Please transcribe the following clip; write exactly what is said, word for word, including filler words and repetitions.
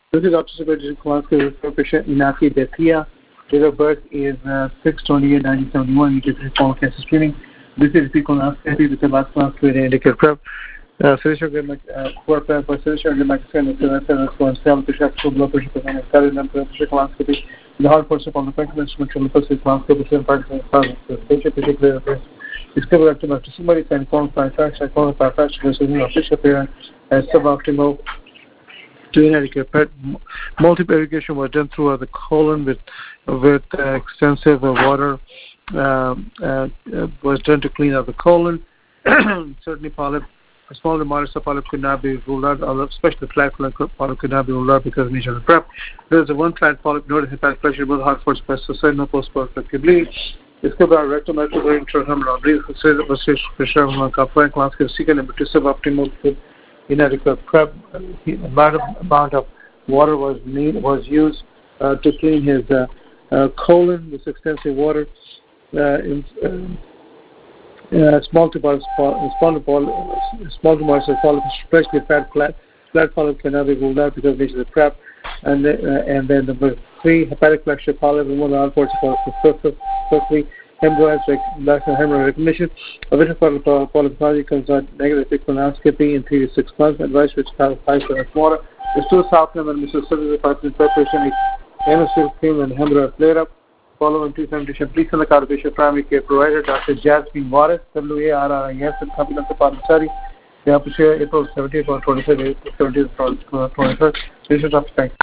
This is Doctor Supervision Kowalski with patient Inaki Bethia. Date of birth is uh, six twenty-eight nineteen seventy-one. You get colon cancer screening. This is colonoscopy with the last class to indicate prep. Solution agreement for prep for solution agreement scan is seven one seven to check for blood pressure performance study and pressure colonoscopy. The hard portion of the pancreas instrument to look at colonoscopy seven Parkinson's thousand. The patient particular appearance is covered up to Doctor Somebody and colon by fraction, colon by fraction, which is official appearance as suboptimal. To inadequate PET. Multiple irrigation was done throughout the colon with with uh, extensive uh, water um, uh, was done to clean out the colon. Certainly, polyp, a small and modest polyp could not be ruled out, especially flat polyp could not be ruled out because of the nature of the prep. There is a one flat polyp, noted hepatic pressure, both hard force pesticide, no post-perfective bleeding. Discovered our rectal microbiome intrahumeral bleeding, considered pressure on compliant colonoscopy, second number two suboptimal. Inadequate prep. Amount of, amount of water was need, was used uh, to clean his uh, uh, colon. This extensive water. Uh, in, uh, uh, small to small to small to moderate polyp, especially fat flat flat polyp cannot be ruled out because of the prep. And uh, and then number three, hepatic flexure polyp, and one of the outports of polyp. Hemorrhoids, hemorrhoid recognition. Original polypathology comes out negative colonoscopy in three to six months. Advice which qualifies for water. The stool softener and Mississippi Department preparation, anesthetic cream and hemorrhoid flare up. Following two seventy-seven, please send the card to primary care provider, Doctor Jasmine Waris, W A R R I S, and company of the Department study. They have to share April seventeenth or twenty-third, April seventeenth or twenty-third. This is Doctor Thanks.